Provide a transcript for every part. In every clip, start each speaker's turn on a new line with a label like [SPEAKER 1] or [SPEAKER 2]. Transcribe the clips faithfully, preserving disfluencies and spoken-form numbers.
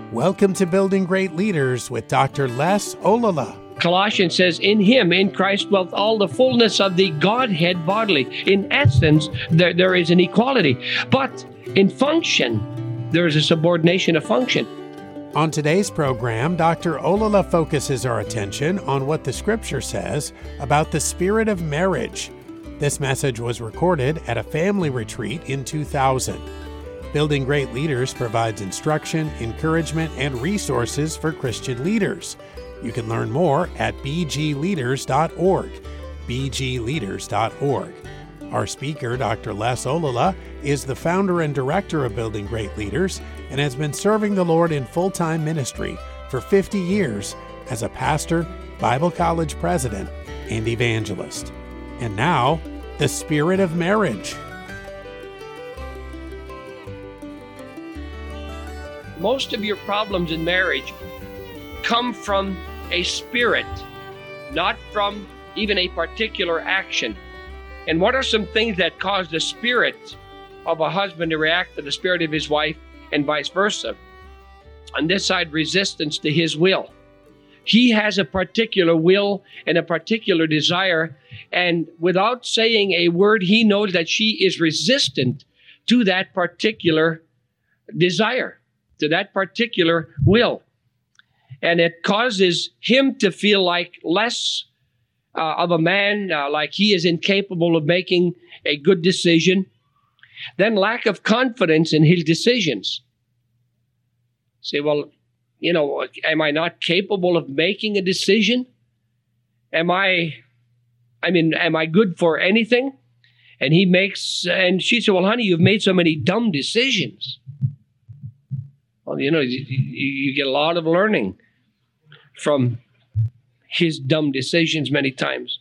[SPEAKER 1] Welcome to Building Great Leaders with Doctor Les Olala.
[SPEAKER 2] Colossians says, in him, in Christ, dwelt all the fullness of the Godhead bodily. In essence, there, there is an equality. But in function, there is a subordination of function.
[SPEAKER 1] On today's program, Doctor Olala focuses our attention on what the Scripture says about the spirit of marriage. This message was recorded at a family retreat in two thousand. Building Great Leaders provides instruction, encouragement, and resources for Christian leaders. You can learn more at b g leaders dot org, b g leaders dot org. Our speaker, Doctor Les Olala, is the founder and director of Building Great Leaders and has been serving the Lord in full-time ministry for fifty years as a pastor, Bible college president, and evangelist. And now, the spirit of marriage.
[SPEAKER 2] Most of your problems in marriage come from a spirit, not from even a particular action. And what are some things that cause the spirit of a husband to react to the spirit of his wife and vice versa? On this side, resistance to his will. He has a particular will and a particular desire, and without saying a word, he knows that she is resistant to that particular desire, to that particular will. And it causes him to feel like less uh, of a man, uh, like he is incapable of making a good decision. Then lack of confidence in his decisions. Say, well, you know, am I not capable of making a decision? Am I, I mean, am I good for anything? And he makes, and she said, well, honey, you've made so many dumb decisions. Well, you know, you, you get a lot of learning from his dumb decisions many times.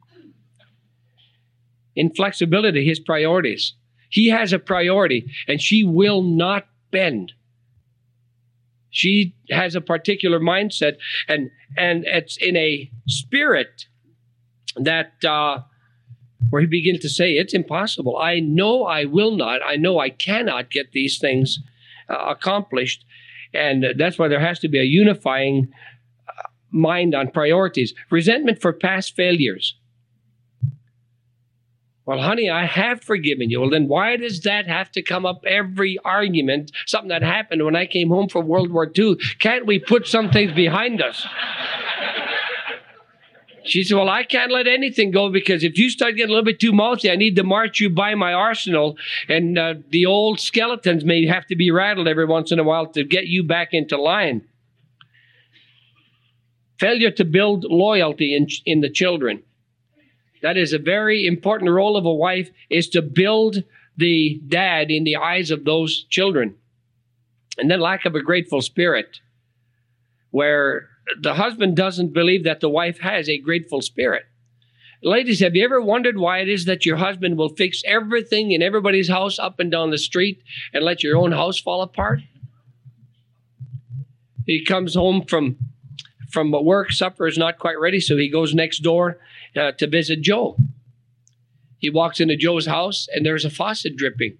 [SPEAKER 2] Inflexibility, his priorities. He has a priority, and she will not bend. She has a particular mindset, and and it's in a spirit that uh, where he begins to say, it's impossible. I know I will not. I know I cannot get these things uh, accomplished. And that's why there has to be a unifying uh, mind on priorities. Resentment for past failures. Well, honey, I have forgiven you. Well, then why does that have to come up every argument, something that happened when I came home from World War Two? Can't we put some things behind us? She said, well, I can't let anything go because if you start getting a little bit too mouthy, I need to march you by my arsenal. And uh, the old skeletons may have to be rattled every once in a while to get you back into line. Failure to build loyalty in, in the children. That is a very important role of a wife, is to build the dad in the eyes of those children. And then lack of a grateful spirit, where the husband doesn't believe that the wife has a grateful spirit. Ladies, have you ever wondered why it is that your husband will fix everything in everybody's house up and down the street and let your own house fall apart? He comes home from, from work, supper is not quite ready, so he goes next door uh, to visit Joe. He walks into Joe's house and there's a faucet dripping.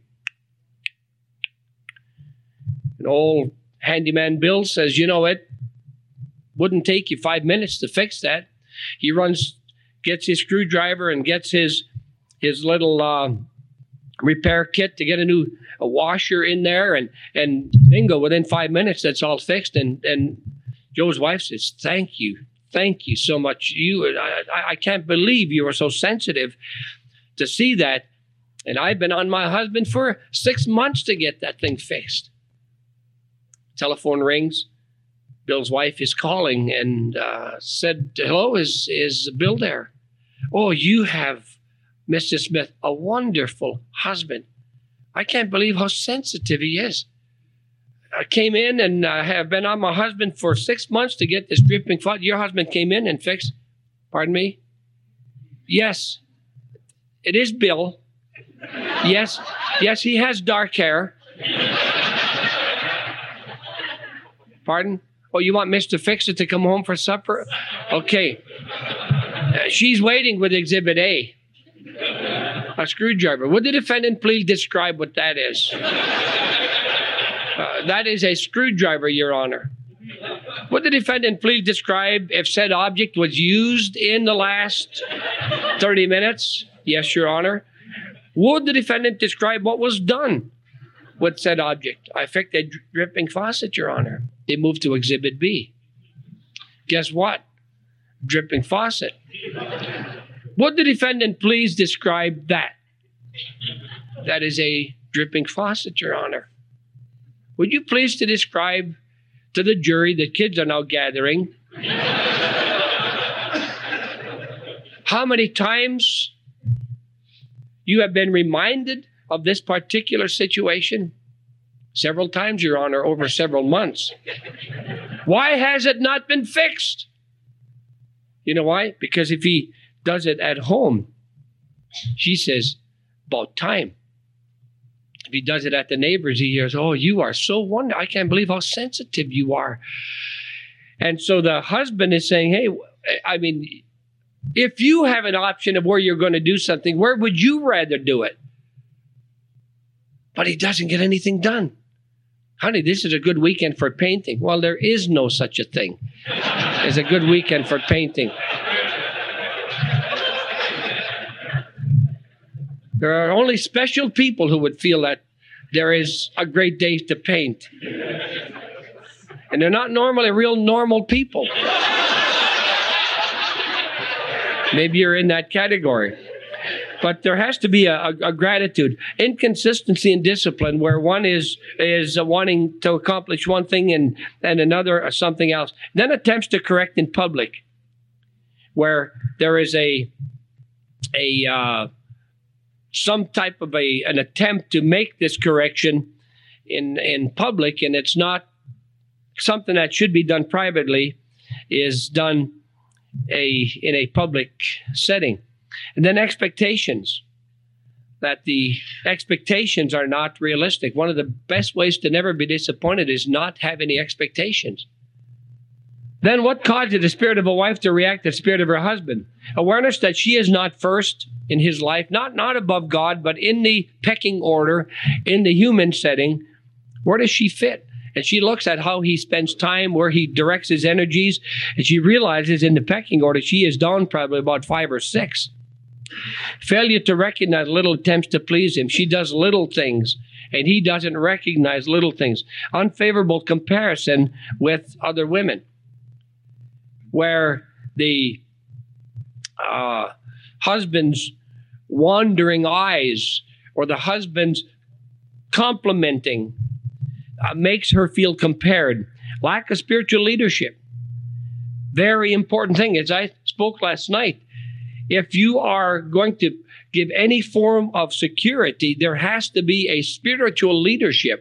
[SPEAKER 2] An old handyman Bill says, you know, it wouldn't take you five minutes to fix that. He runs, gets his screwdriver and gets his his little uh, repair kit to get a new a washer in there, and and bingo, within five minutes, that's all fixed. And and Joe's wife says, "Thank you, thank you so much. You, I, I can't believe you are so sensitive to see that. And I've been on my husband for six months to get that thing fixed." Telephone rings. Bill's wife is calling and uh, said, hello, is, is Bill there? Oh, you have, Missus Smith, a wonderful husband. I can't believe how sensitive he is. I came in and I uh, have been on my husband for six months to get this dripping faucet. Your husband came in and fixed, pardon me? Yes, it is Bill. Yes, yes, he has dark hair. Pardon? Oh, you want Mister Fix-It to come home for supper? Okay. Uh, she's waiting with Exhibit A. A screwdriver. Would the defendant please describe what that is? Uh, that is a screwdriver, Your Honor. Would the defendant please describe if said object was used in the last thirty minutes? Yes, Your Honor. Would the defendant describe what was done with said object? I fixed a dripping faucet, Your Honor. They moved to Exhibit B. Guess what? Dripping faucet. Would the defendant please describe that? That is a dripping faucet, Your Honor. Would you please to describe to the jury, the kids are now gathering, how many times you have been reminded of this particular situation? Several times, Your Honor, over several months. Why has it not been fixed? You know why? Because if he does it at home, she says, about time. If he does it at the neighbors, he hears, oh, you are so wonderful. I can't believe how sensitive you are. And so the husband is saying, hey, I mean, if you have an option of where you're going to do something, where would you rather do it? But he doesn't get anything done. Honey, this is a good weekend for painting. Well, there is no such a thing as a good weekend for painting. There are only special people who would feel that there is a great day to paint. And they're not normally real normal people. Maybe you're in that category. But there has to be a, a, a gratitude, inconsistency in discipline, where one is is uh, wanting to accomplish one thing and, and another uh, something else. Then attempts to correct in public, where there is a a uh, some type of a an attempt to make this correction in in public, and it's not something that should be done privately, is done a in a public setting. And then expectations, that the expectations are not realistic. One of the best ways to never be disappointed is not have any expectations. Then what causes the spirit of a wife to react to the spirit of her husband? Awareness that she is not first in his life, not, not above God, but in the pecking order, in the human setting. Where does she fit? And she looks at how he spends time, where he directs his energies, and she realizes in the pecking order she is down probably about five or six. Failure to recognize little attempts to please him. She does little things, and he doesn't recognize little things. Unfavorable comparison with other women, where the uh, husband's wandering eyes or the husband's complimenting uh, makes her feel compared. Lack of spiritual leadership. Very important thing. As I spoke last night, if you are going to give any form of security, there has to be a spiritual leadership.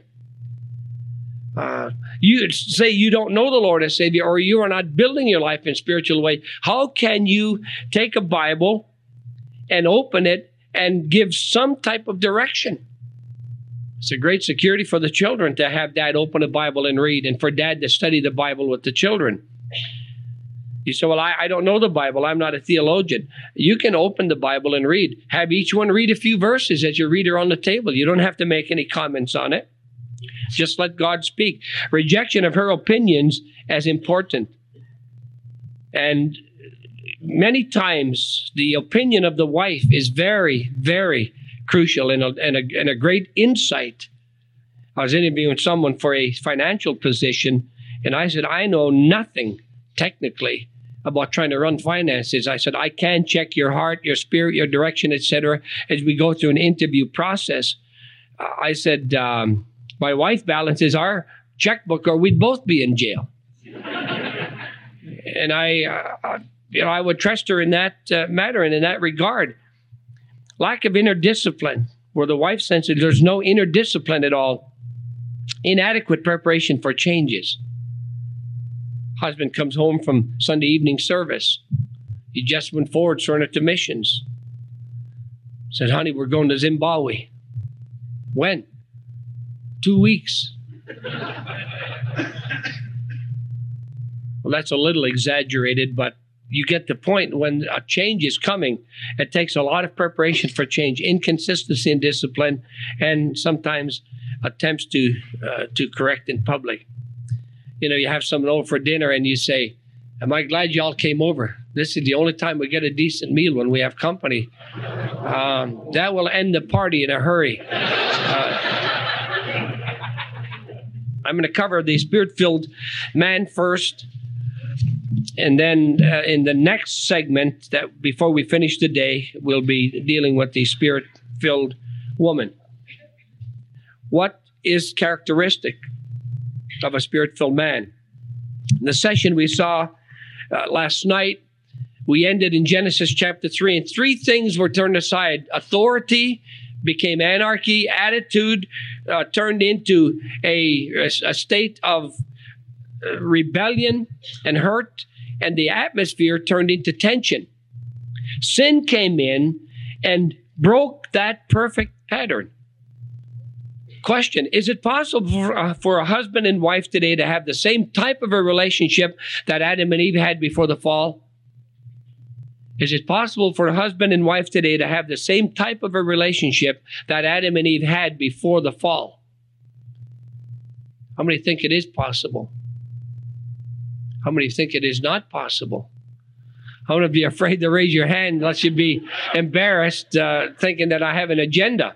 [SPEAKER 2] Uh, you say you don't know the Lord as Savior, or you are not building your life in a spiritual way. How can you take a Bible and open it and give some type of direction? It's a great security for the children to have dad open a Bible and read, and for dad to study the Bible with the children. You say, well, I, I don't know the Bible. I'm not a theologian. You can open the Bible and read. Have each one read a few verses as your reader on the table. You don't have to make any comments on it. Just let God speak. Rejection of her opinions as important. And many times the opinion of the wife is very, very crucial and a, and a, and a great insight. I was interviewing someone for a financial position, and I said, I know nothing technically about trying to run finances. I said, I can check your heart, your spirit, your direction, et cetera, as we go through an interview process. Uh, I said, um, my wife balances our checkbook or we'd both be in jail. And I, uh, you know, I would trust her in that uh, matter and in that regard. Lack of inner discipline, where the wife senses there's no inner discipline at all. Inadequate preparation for changes. Husband comes home from Sunday evening service. He just went forward, surrendered to missions. Said, honey, we're going to Zimbabwe. When? Two weeks. Well, that's a little exaggerated, but you get the point. When a change is coming, it takes a lot of preparation for change, inconsistency in discipline, and sometimes attempts to uh, to correct in public. You know, you have someone over for dinner and you say, am I glad y'all came over? This is the only time we get a decent meal, when we have company. Um, that will end the party in a hurry. Uh, I'm going to cover the Spirit-filled man first. And then uh, in the next segment, that before we finish the day, we'll be dealing with the Spirit-filled woman. What is characteristic of a Spirit-filled man? In the session we saw uh, last night, we ended in Genesis chapter three, and three things were turned aside. Authority became anarchy. Attitude uh, turned into a, a state of uh, rebellion and hurt, and the atmosphere turned into tension. Sin came in and broke that perfect pattern. Question, is it possible for, uh, for a husband and wife today to have the same type of a relationship that Adam and Eve had before the fall? Is it possible for a husband and wife today to have the same type of a relationship that Adam and Eve had before the fall? How many think it is possible? How many think it is not possible? How many of you are afraid to raise your hand unless you be embarrassed uh, thinking that I have an agenda?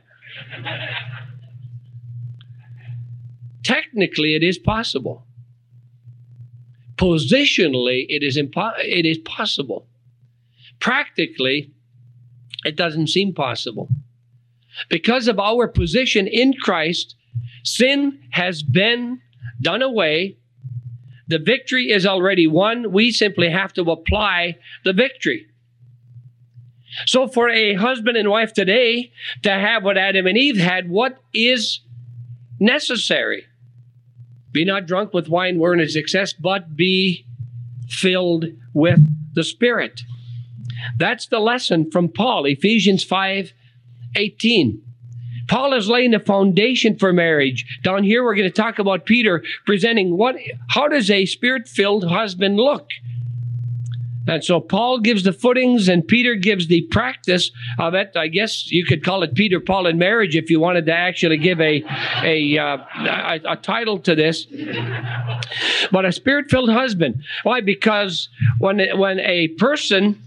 [SPEAKER 2] Technically, it is possible. Positionally, it is impo- it is possible. Practically, it doesn't seem possible. Because of our position in Christ, sin has been done away. The victory is already won. We simply have to apply the victory. So for a husband and wife today to have what Adam and Eve had, what is necessary? Be not drunk with wine wherein is excess, but be filled with the Spirit. That's the lesson from Paul, Ephesians five eighteen. Paul is laying the foundation for marriage. Down here, we're going to talk about Peter presenting what, how does a Spirit-filled husband look? And so Paul gives the footings and Peter gives the practice of it. I guess you could call it Peter, Paul, and marriage if you wanted to actually give a, a, uh, a, a title to this. But a Spirit-filled husband. Why? Because when, when a person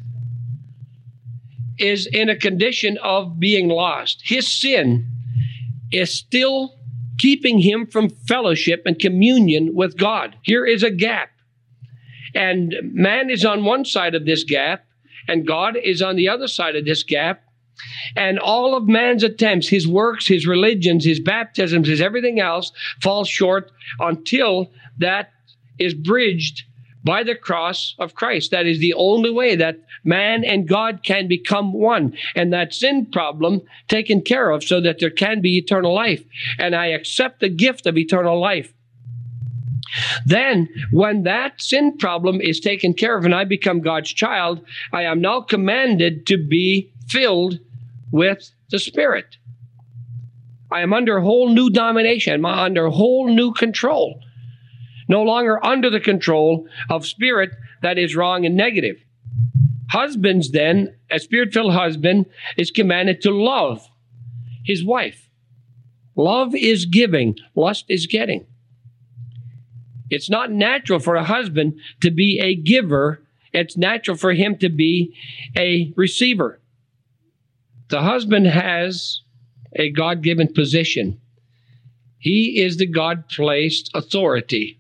[SPEAKER 2] is in a condition of being lost, his sin is still keeping him from fellowship and communion with God. Here is a gap. And man is on one side of this gap, and God is on the other side of this gap. And all of man's attempts, his works, his religions, his baptisms, his everything else, falls short until that is bridged by the cross of Christ. That is the only way that man and God can become one, and that sin problem taken care of so that there can be eternal life. And I accept the gift of eternal life. Then, when that sin problem is taken care of and I become God's child, I am now commanded to be filled with the Spirit. I am under a whole new domination. I'm under a whole new control. No longer under the control of spirit that is wrong and negative. Husbands then, a Spirit-filled husband is commanded to love his wife. Love is giving, lust is getting. It's not natural for a husband to be a giver. It's natural for him to be a receiver. The husband has a God-given position. He is the God-placed authority.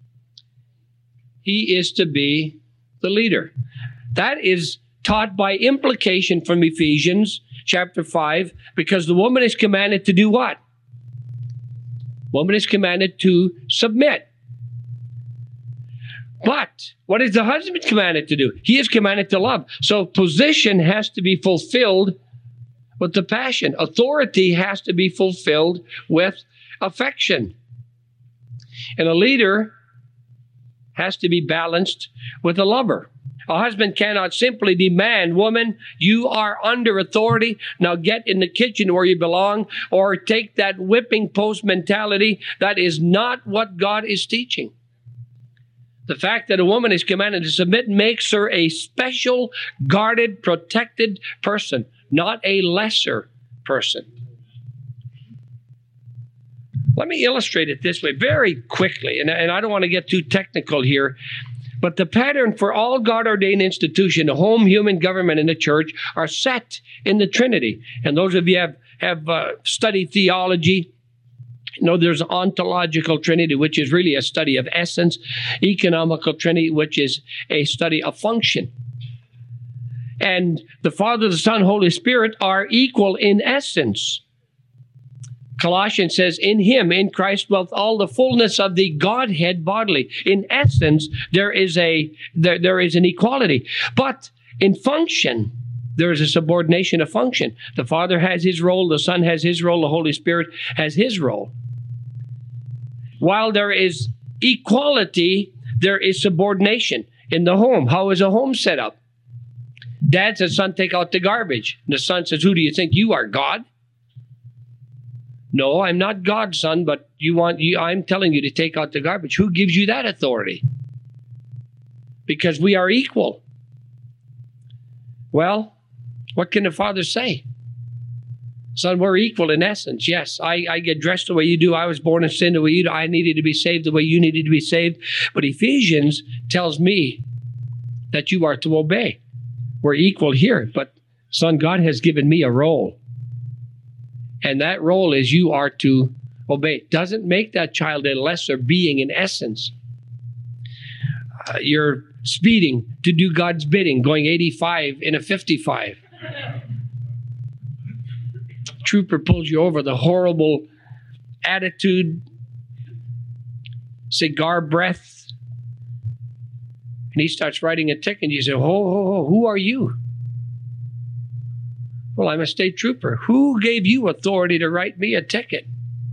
[SPEAKER 2] He is to be the leader. That is taught by implication from Ephesians chapter five, because the woman is commanded to do what? Woman is commanded to submit. But what is the husband commanded to do? He is commanded to love. So position has to be fulfilled with the passion. Authority has to be fulfilled with affection. And a leader has to be balanced with a lover. A husband cannot simply demand, woman, you are under authority, now get in the kitchen where you belong, or take that whipping post mentality. That is not what God is teaching. The fact that a woman is commanded to submit makes her a special, guarded, protected person, not a lesser person. Let me illustrate it this way very quickly, and, and I don't want to get too technical here, but the pattern for all God-ordained institutions, the home, human government, and the church, are set in the Trinity. And those of you have, have uh, studied theology, you know, there's ontological Trinity, which is really a study of essence, economical Trinity, which is a study of function. And the Father, the Son, Holy Spirit are equal in essence. Colossians says, in him, in Christ, dwelt all the fullness of the Godhead bodily. In essence, there is a there, there is an equality. But in function, there is a subordination of function. The Father has his role, the Son has his role, the Holy Spirit has his role. While there is equality, there is subordination. In the home, how is a home set up? Dad says, son, take out the garbage. And the son says, who do you think you are, God? No, I'm not God, son, but you want you. I'm telling you to take out the garbage. Who gives you that authority? Because we are equal. Well, what can the Father say? Son, we're equal in essence. Yes, I, I get dressed the way you do. I was born in sin the way you do. I needed to be saved the way you needed to be saved. But Ephesians tells me that you are to obey. We're equal here, but son, God has given me a role. And that role is you are to obey. Doesn't make that child a lesser being in essence. Uh, you're speeding to do God's bidding, going eighty-five in a fifty-five. Trooper pulls you over, the horrible attitude, cigar breath, and he starts writing a ticket, and you say, ho, ho, ho, who are you? Well, I'm a state trooper. Who gave you authority to write me a ticket?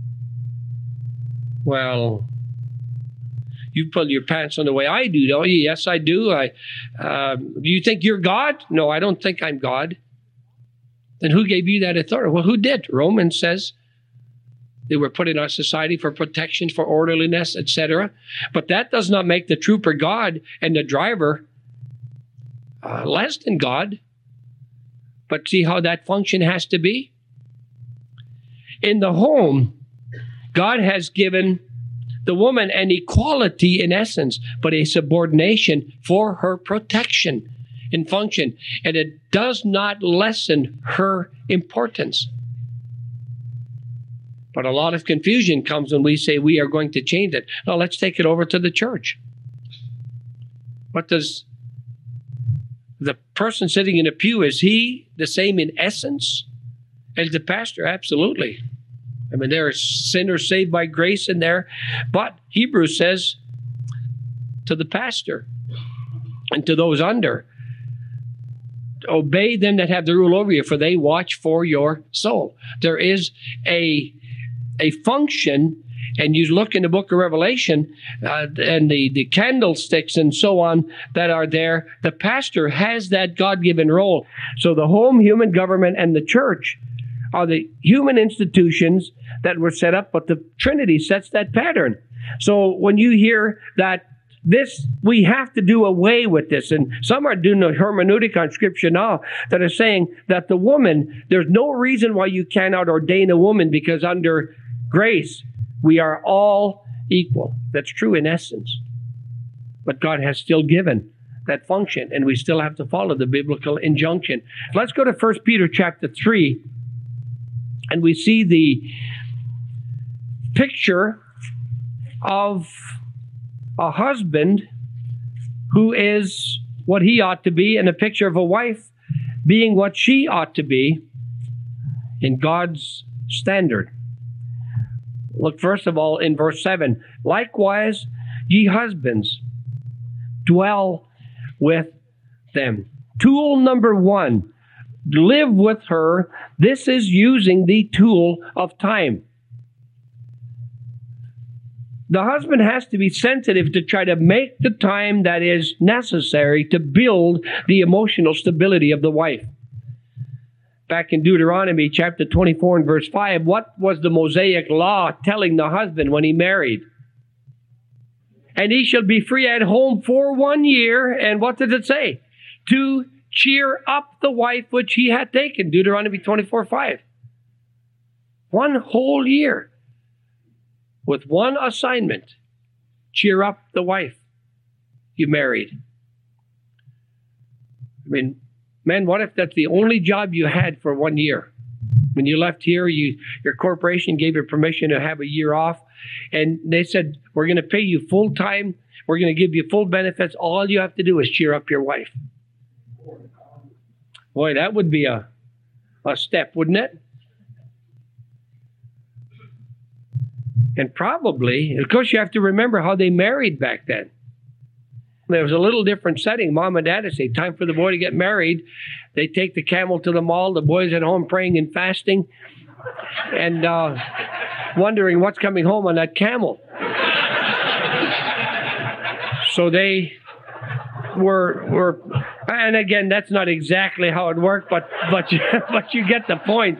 [SPEAKER 2] Well, you pull your pants on the way I do, don't you? Yes, I do. I, uh, do you think you're God? No, I don't think I'm God. Then who gave you that authority? Well, who did? Romans says they were put in our society for protection, for orderliness, et cetera. But that does not make the trooper God and the driver uh, less than God. But see how that function has to be? In the home, God has given the woman an equality in essence, but a subordination for her protection in function. And it does not lessen her importance. But a lot of confusion comes when we say we are going to change it. Now let's take it over to the church. What does the person sitting in a pew, is he the same in essence as the pastor? Absolutely. I mean, there are sinners saved by grace in there. But Hebrews says to the pastor and to those under, obey them that have the rule over you, for they watch for your soul. There is a, a function. And you look in the book of Revelation uh, and the, the candlesticks and so on that are there, the pastor has that God-given role. So the home, human government, and the church are the human institutions that were set up, but the Trinity sets that pattern. So when you hear that this, we have to do away with this, and some are doing a hermeneutic on Scripture now that are saying that the woman, there's no reason why you cannot ordain a woman because under grace, we are all equal. That's true in essence. But God has still given that function, and we still have to follow the biblical injunction. Let's go to First Peter chapter three, and we see the picture of a husband who is what he ought to be, and a picture of a wife being what she ought to be in God's standard. Look, first of all, in verse seven. Likewise, ye husbands, dwell with them. Tool number one, live with her. This is using the tool of time. The husband has to be sensitive to try to make the time that is necessary to build the emotional stability of the wife. Back in Deuteronomy chapter twenty-four and verse five, what was the Mosaic law telling the husband when he married? And he shall be free at home for one year. And what does it say? To cheer up the wife which he had taken. Deuteronomy twenty-four five. One whole year. with one assignment: cheer up the wife you married. I mean, man, what if that's the only job you had for one year? When you left here, you your corporation gave you permission to have a year off, and they said, we're going to pay you full time, we're going to give you full benefits, all you have to do is cheer up your wife. Boy, that would be a, a step, wouldn't it? And probably, of course, you have to remember how they married back then. There was a little different setting. Mom and Dad would say, time for the boy to get married. They take the camel to the mall. The boy's at home praying and fasting and uh, wondering what's coming home on that camel. So they were, were, and again, that's not exactly how it worked, but, but, you, but you get the point.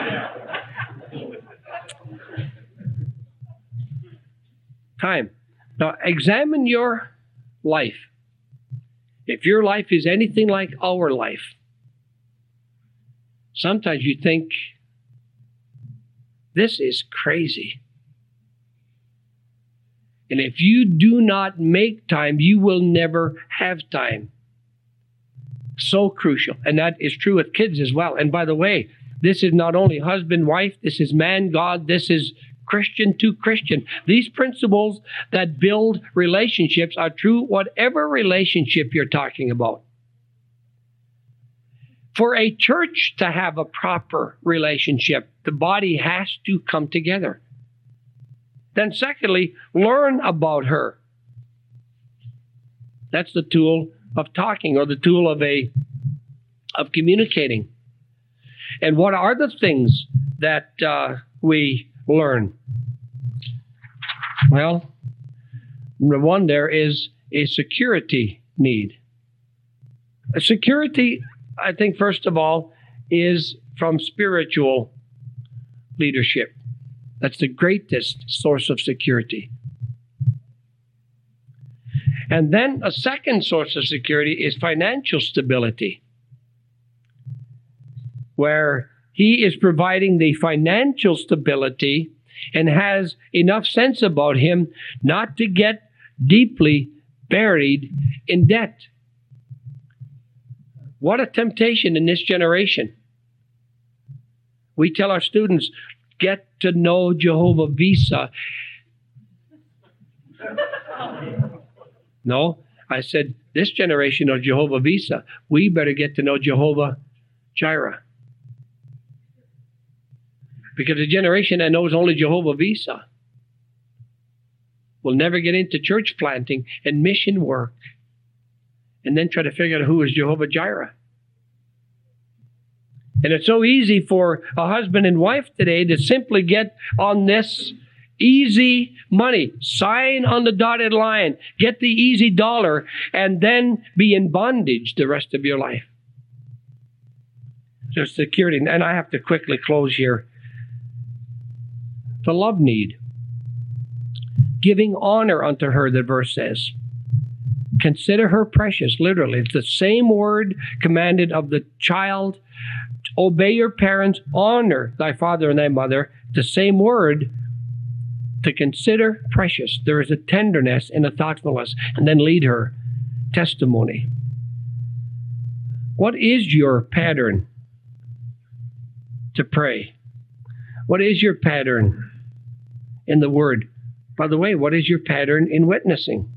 [SPEAKER 2] Time. Now, examine your life. If your life is anything like our life, sometimes you think, this is crazy. And if you do not make time, you will never have time. So crucial. And that is true with kids as well. And by the way, this is not only husband, wife, this is man, God, this is Christian to Christian. These principles that build relationships are true whatever relationship you're talking about. For a church to have a proper relationship, the body has to come together. Then secondly, learn about her. That's the tool of talking, or the tool of a of communicating. And what are the things that uh, we learn? Well, number one, there is a security need. A security, I think, first of all, is from spiritual leadership. That's the greatest source of security. And then a second source of security is financial stability, where he is providing the financial stability and has enough sense about him not to get deeply buried in debt. What a temptation in this generation. We tell our students, get to know Jehovah Visa. No, I said, this generation knows Jehovah Visa. We better get to know Jehovah Jireh. Because the generation that knows only Jehovah Visa will never get into church planting and mission work and then try to figure out who is Jehovah Jireh. And it's so easy for a husband and wife today to simply get on this easy money, sign on the dotted line, get the easy dollar, and then be in bondage the rest of your life. So security, and I have to quickly close here. The love need. Giving honor unto her, the verse says. Consider her precious, literally. It's the same word commanded of the child. Obey your parents, honor thy father and thy mother. The same word to consider precious. There is a tenderness and a thoughtfulness. And then lead her. Testimony. What is your pattern to pray? What is your pattern in the Word? By the way, what is your pattern in witnessing?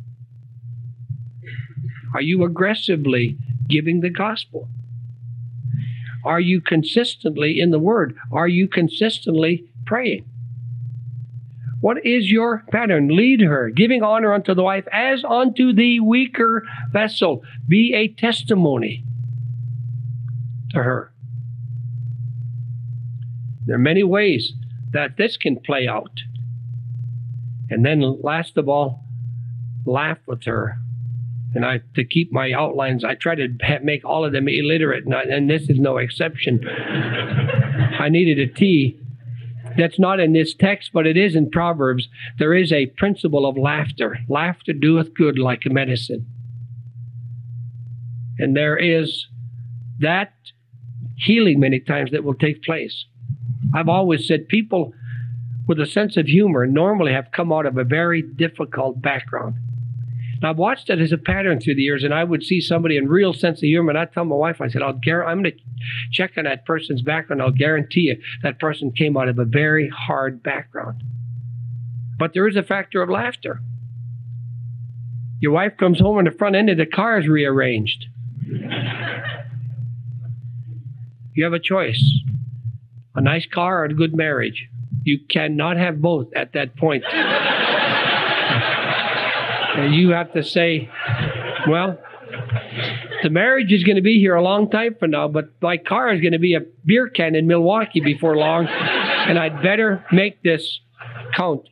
[SPEAKER 2] Are you aggressively giving the gospel? Are you consistently in the Word? Are you consistently praying? What is your pattern? Lead her, giving honor unto the wife as unto the weaker vessel. Be a testimony to her. There are many ways that this can play out. And then last of all, laugh with her. And I, to keep my outlines, I try to ha- make all of them illiterate, and, I, and this is no exception. I needed a T. That's not in this text, but it is in Proverbs. There is a principle of laughter. Laughter doeth good like a medicine. And there is that healing many times that will take place. I've always said people with a sense of humor normally have come out of a very difficult background. And I've watched it as a pattern through the years, and I would see somebody in real sense of humor, and I'd tell my wife, I said, I'll gar- I'm going to check on that person's background. I'll guarantee you that person came out of a very hard background. But there is a factor of laughter. Your wife comes home and the front end of the car is rearranged. You have a choice, a nice car or a good marriage. You cannot have both at that point. And you have to say, well, the marriage is going to be here a long time from now, but my car is going to be a beer can in Milwaukee before long, and I'd better make this count.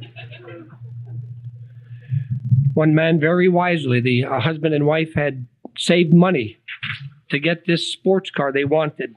[SPEAKER 2] One man, very wisely, the uh, husband and wife had saved money to get this sports car they wanted.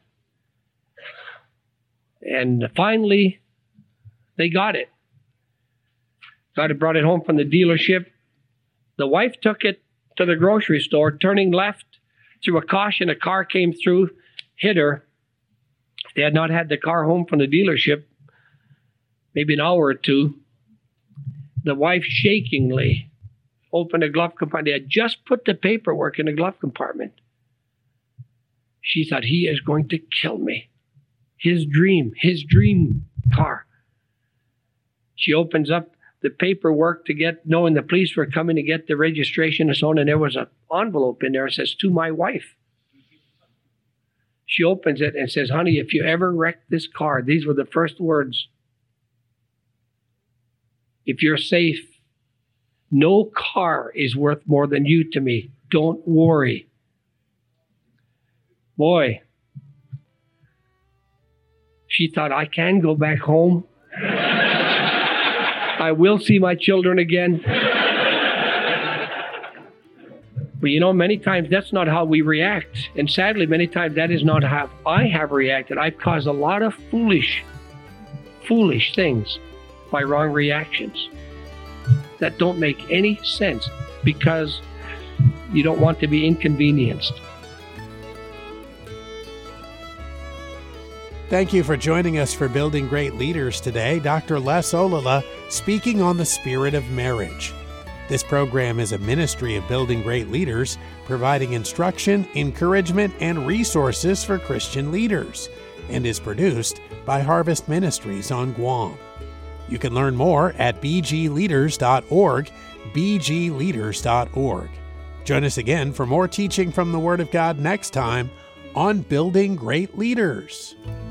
[SPEAKER 2] And finally, they got it. Got it, brought it home from the dealership. The wife took it to the grocery store, turning left through a caution. A car came through, hit her. They had not had the car home from the dealership, maybe an hour or two. The wife shakingly opened a glove compartment. They had just put the paperwork in the glove compartment. She thought, he is going to kill me. His dream, his dream car. She opens up the paperwork to get, knowing the police were coming to get the registration and so on, and there was an envelope in there that says, to my wife. She opens it and says, honey, if you ever wreck this car, these were the first words. If you're safe, no car is worth more than you to me. Don't worry. Boy, she thought, I can go back home. I will see my children again. But you know, many times that's not how we react. And sadly, many times that is not how I have reacted. I've caused a lot of foolish, foolish things by wrong reactions that don't make any sense because you don't want to be inconvenienced.
[SPEAKER 1] Thank you for joining us for Building Great Leaders today. Doctor Les Olala speaking on the spirit of marriage. This program is a ministry of Building Great Leaders, providing instruction, encouragement, and resources for Christian leaders, and is produced by Harvest Ministries on Guam. You can learn more at b g leaders dot org, b g leaders dot org. Join us again for more teaching from the Word of God next time on Building Great Leaders.